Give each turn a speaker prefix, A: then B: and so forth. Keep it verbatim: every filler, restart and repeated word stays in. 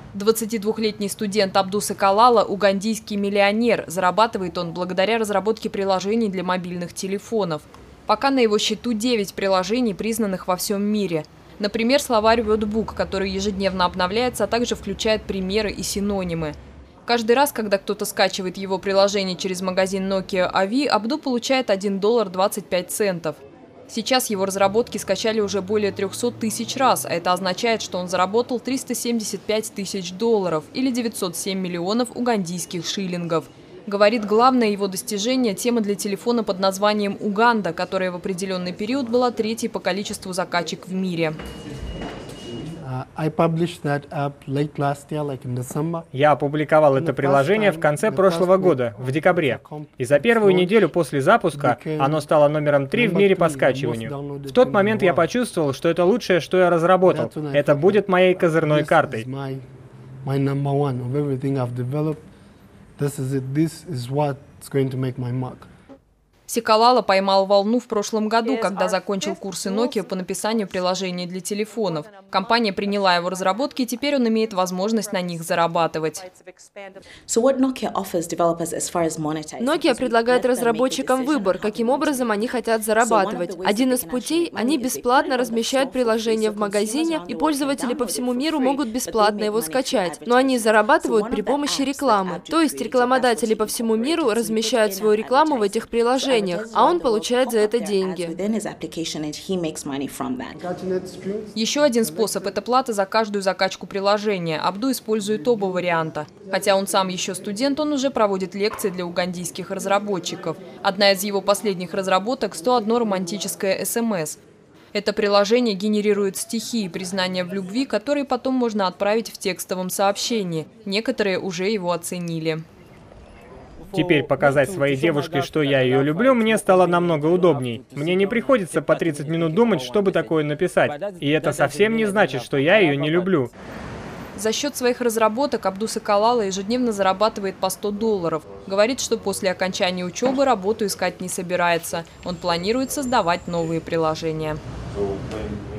A: двадцатидвухлетний студент Абду Сакалала – угандийский миллионер. Зарабатывает он благодаря разработке приложений для мобильных телефонов. Пока на его счету девять приложений, признанных во всем мире. Например, словарь WordBook, который ежедневно обновляется, а также включает примеры и синонимы. Каждый раз, когда кто-то скачивает его приложение через магазин Nokia Ави, Абду получает один доллар двадцать пять центов. Сейчас его разработки скачали уже более трёхсот тысяч раз, а это означает, что он заработал триста семьдесят пять тысяч долларов или девятьсот семь миллионов угандийских шиллингов. Говорит, главное его достижение – тема для телефона под названием «Уганда», которая в определенный период была третьей по количеству закачек в мире.
B: Я опубликовал это приложение в конце прошлого года, в декабре. И за первую неделю после запуска оно стало номером три в мире по скачиванию. В тот момент я почувствовал, что это лучшее, что я разработал. Это будет моей козырной картой.
A: Сакалала поймал волну в прошлом году, когда закончил курсы Nokia по написанию приложений для телефонов. Компания приняла его разработки, и теперь он имеет возможность на них зарабатывать.
C: Nokia предлагает разработчикам выбор, каким образом они хотят зарабатывать. Один из путей – они бесплатно размещают приложение в магазине, и пользователи по всему миру могут бесплатно его скачать. Но они зарабатывают при помощи рекламы. То есть рекламодатели по всему миру размещают свою рекламу в этих приложениях, а он получает за это деньги.
A: Еще один способ – это плата за каждую закачку приложения. Абду использует оба варианта. Хотя он сам еще студент, он уже проводит лекции для угандийских разработчиков. Одна из его последних разработок – сто одно романтическое СМС. Это приложение генерирует стихи и признания в любви, которые потом можно отправить в текстовом сообщении. Некоторые уже его оценили.
B: Теперь показать своей девушке, что я ее люблю, мне стало намного удобней. Мне не приходится по тридцать минут думать, чтобы такое написать. И это совсем не значит, что я ее не люблю.
A: За счет своих разработок Абду Сакалала ежедневно зарабатывает по сто долларов. Говорит, что после окончания учебы работу искать не собирается. Он планирует создавать новые приложения.